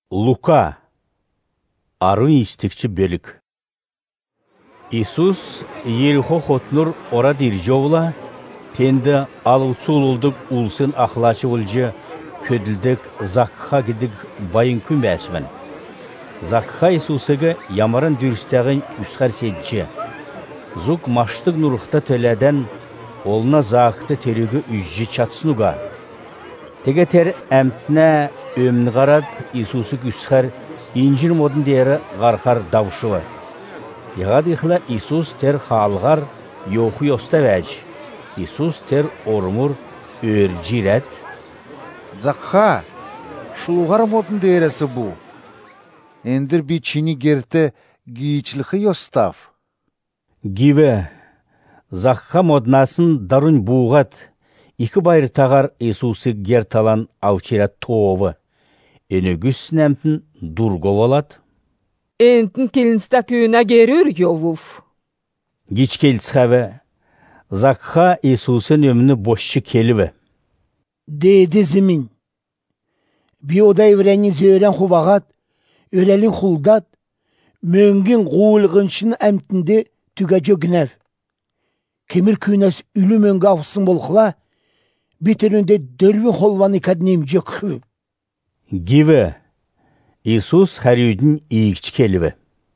Luka, arın istikçi bölük. İsus Yerixo xotnur ora dirjovla, pendi alıvçı ululduk ulsın axlaçı ulcı, ködüldük Zakha gidik bayın kün bəsmen. Zakha İsus'ıgı yamarın dürüstəğin üsxər sedci. Zuk maştık nuruqta töleden, olna zaqtı terügü ücci çatsınuga. Tegeter əmtnə ömni qarad İsus'ı üsxər incir modun deri qarxar davışı var. Yağad ixla İsus ter xalğar yoxu yosta vəc. İsus ter ormur örciret. Zakha, şulğar modun deresi bu. Endir bir çini gerte giyçliği yostav. Give, Zakha modnasın darun buğat. İki bayır tağar İsus'ı gertalan avçirat toğu. Önügüs nəmtin durgovalat. Entin kilinstəküne gerir yovuf. Giç keltsxəvə. Zakha İsus'un ömünü boşçu kelive. Dedi zimin. Bir oda evreniz öğren huvağat, örelin huldat, möngün qoğulğınşın əmtinde tügəcö günev. Kemir künes ülü möngü afsın bolxla, bitirinde dörvün holvanı kadnemce kıvı. Give, İsus herüdün iyikçi kelive.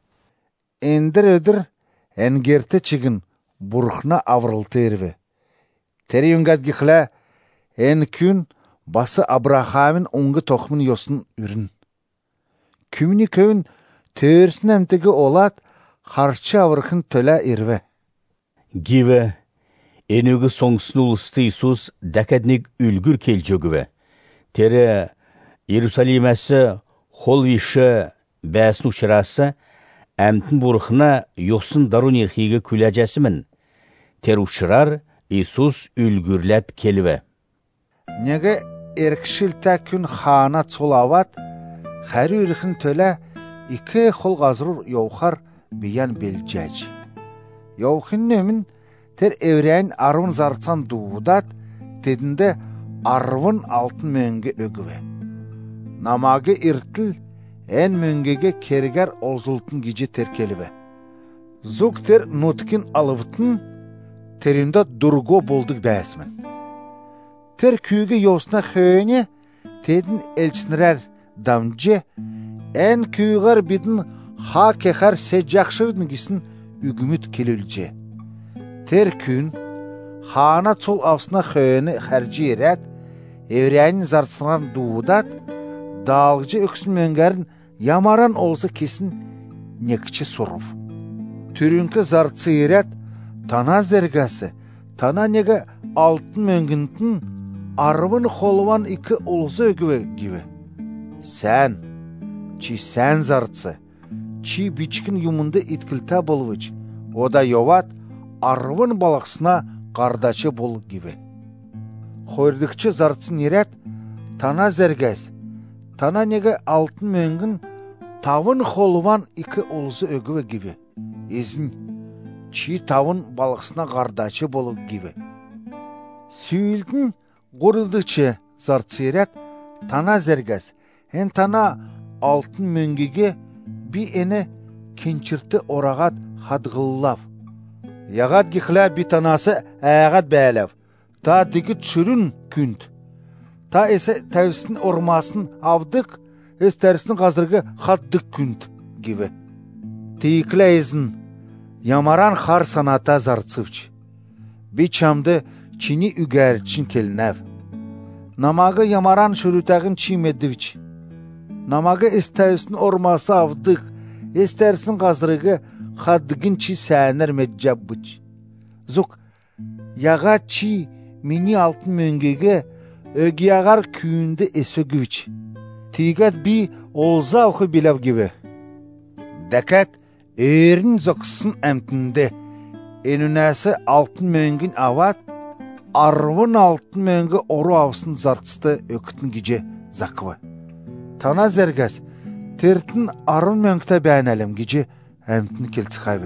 Endir ödür, engerte çıgın, burxna avrıltı erve. Teri yungad gixla, en kün bası Abraham'ın onғы toxmun yosun ürün. Kümini kövün törsün əmtigi olat, xarçı avrıxın tölə erve. Give, enügü songsunu ulustı İsus dəkədnik ülgür kelcögüve. Teri Yerusalimesi, holvişi, bəsini uçırası, əmtin burxına yosun darun erxigi küləcəsimin. Ter uçırar, İsus ülgürlet kelive. Nege erkşiltä kün xana çolavat, xəri ürxin tölə iki xol qazırır yoxar biyan belcəc. Yoxin nömin ter evreyin arvın zarçan duudat, tedinde arvın altın möngü ögüve. Namagı irtil, en möngege kerger olzultun gici terkelive. Zuk ter nutkin alıvtın, terinde durgo bolduk bəsmen. Ter küyge yosna xöyne, tedin elçinrer damcı, en küygar bidin ha kexar secakşıvdın gisin ügümüt kelülce. Ter kün, xana çol avsına xöyne xərci eret, evreyin zartsınan duudat, dağlıcı öksün möngerin yamaran olsa kesin nekçi soruf. Türünkü zartsı eret, tana zergası, tana nege altın möngüntin, arvın xolvan iki olsa ögüve gibi. Sen, çi sen zartsı, çi biçkin yumunda itkilta bolvıç, o da yovat, arvın balaqsına qardaçı bol gibi. Xoyrdikçi zartsın eret, tana zergaz, tana nege altın möngün, tavın xolvan iki olsa ögüve gibi. İzin, çi tavın balaqsına qardaçı bol gibi. Süyüldün, qorıldıkça zartsı eret, tana zergaz, en tana altın möngüge bir ene kinçirti orağat hadgıllav. Yağad gixla bir tanası ayağat bəyləv. Ta digi çürün künd. Ta ese tevsin ormasın avdık, es tersinin qazdırgı xatdık künd gibi. Tiyikla ezin, yamaran xar sanata zartsıvç. Bir çamdı çini ügərçin kelnev. Namagı yamaran şürütəğin çimedivç. Namagı es tevsin orması avdık, es tersin qazdırgı xatdıgın çi sənər meccəbbıç. Zuk, yağa çi mini altın möngege ögiyağar küyünde esögüvç. Tigat bir olza oku bilav gibi. Dəkat öğrin zoksın əmtinde. Enünəsi altın möngün avat, arvın altın möngü oru avsın zartsıda ökütün gice zakva. Tana zergaz, tertin arvın möngüte bəynəlim gice əmtini keltsixavi.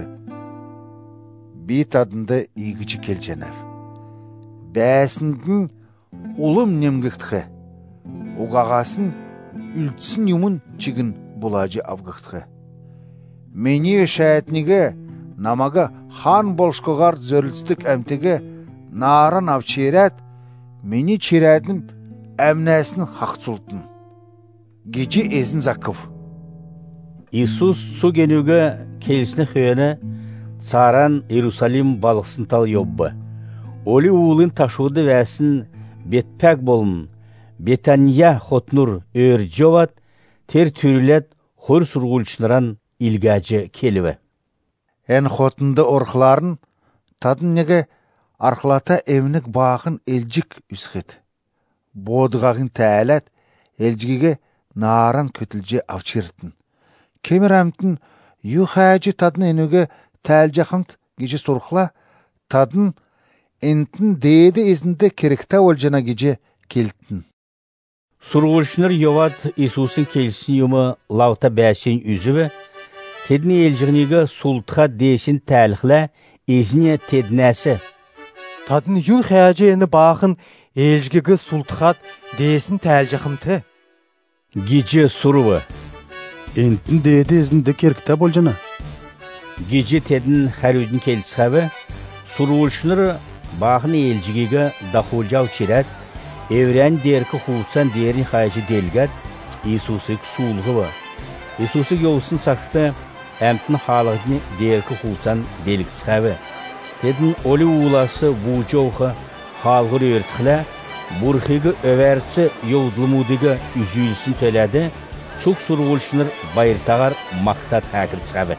Bit adında iyigici kelcenev. Bəsindin ulum nemgiktixe. Uğağasın үлтсін юмын чигін булажы авгықтығы. Мені шәйтнігі намага хан болшқығар зөрлістік әмтігі наран авчерет, мені черетнім әмнәсін хақсултын. Гече ezin Zakov. Иисус су генуге келісіні хүйені царан Иерусалим балықсын тал йоббы. Оли уылын ташуды вәсін бетпәк болын, Бетания хотнур өр жоват, тер түрілет хор сургулчыныран илгәжі келіві. Ән хотынды орқыларын тадын неге арқылата әмінік бағын елжік үсхет. Бодығағын тәәләт елжігеге наран көтілже авчырттын. Кемір әмтін юхәжі тадын әнуге тәәл жақымт геже сұрқыла, тадын әнтін дейді езінде керекті олжана геже келттін. Сургулчыныр йоват Иисусын келсін юмы лавта бәсен үзіві, тедіне елжігінегі султқа дейсін тәліқлі езіне тедінәсі. Тадын юн хәжі әні бағын елжігігі султқат дейсін тәл жақымты. Геже сұрывы. Энтін дейді езінде керекті болжана. Геже тедін хәрудін келсіғавы, сургулчыныр бағын елжігігі дақулжау черет, Evren derki хуутсан дерін хайжы делгәт Иисусык суулғы ба. Иисусык йолсын сақты әмтін халығыны дерки хуутсан делгіцқавы. Тедін олы уыласы бұжауғы халғыр өртіқілі, бұрхығы өвәртсі йолдылымудығы үзүйлсін төләді, сұқ сұрғылшыныр байыртағар мақтат әкілцқавы.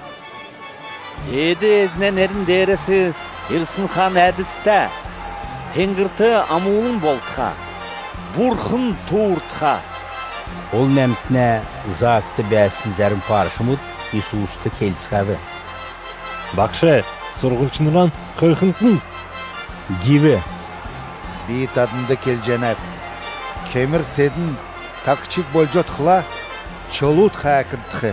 Еді әзінен әрін дәрісі Ирсын хан әдісті, тенгірті амуылын болтқа. Бурхын туыртқа. Ол нәмтіне зақты бәсін зәрін паршымыд Иисусты келсіғавы. Бақшы, сұрғылшыныран қырқынтын. Гиві. Бейт адынды келженәп. Кемір тедін тақчик болжот қыла, чолут қақыртқы.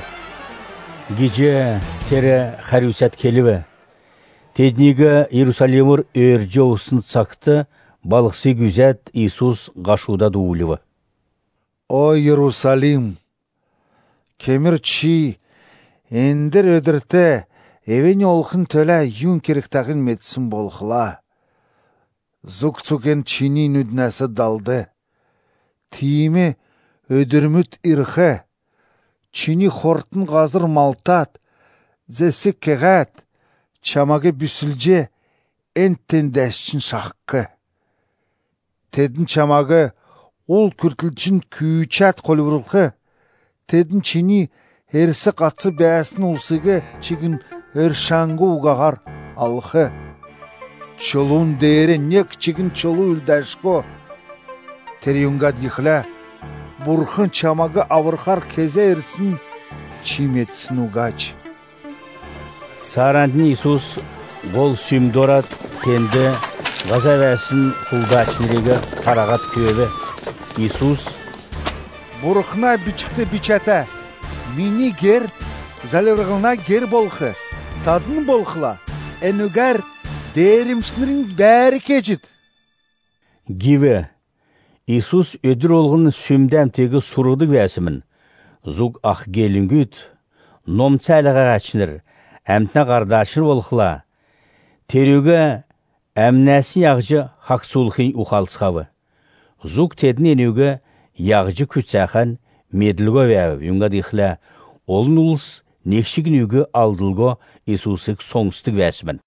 Геже тері қарюсат келіві. Теднігі Иерусалимыр өрже осын сақты, балықсы күзет Иисус ғашуда дуылывы. О Иерусалим, кемір чи, ендір өдірті, евен олқын төлі юн керектағын метсін болқыла. Зұқ-цукен чини нүднәсі далды. Тиімі өдірміт ирхы. Чини хортын ғазыр малтат. Зесі кеғат. Чамағы бүсілже энттен дәшчін шаққы. Тедін чамағы ол күртілчін күйчат қолывырылқы. Тедін чини әрісі қатсы бәсін ұлсығы чегін өршаңғы ұғағар алқы. Чолун дейірі нек чегін чолу үрдәшко. Терюнгад ехіла, бұрхын чамағы авырқар кезе әрісін чиметсін ұғач. Сарандын Иисус гол сүмдорат тенді ғаза вәсін құлдачынырегі қарағат көбі. Иисус Бұрықна бичікті бичәті, мені гер, залеврығына гер болқы, тадын болқыла, әнігер дейірімшінерін бәрі кечіт. Гиві. Иисус өдір олғын сүмдәмтегі сұрғыдық вәсімін. Зуг ақ гелінгүт, номцәліға ғачыныр, әмтіна қардашыр болқыла. Терюге әмнәсін яғжы хақсулқын ұқалсқавы. Зуг тедін енуге яғжы күтсәқан меділгі вәві юнға дейхілі. Олын ұлыс некшігін үгі алдылғы Иисусық соңыстық вәсімін.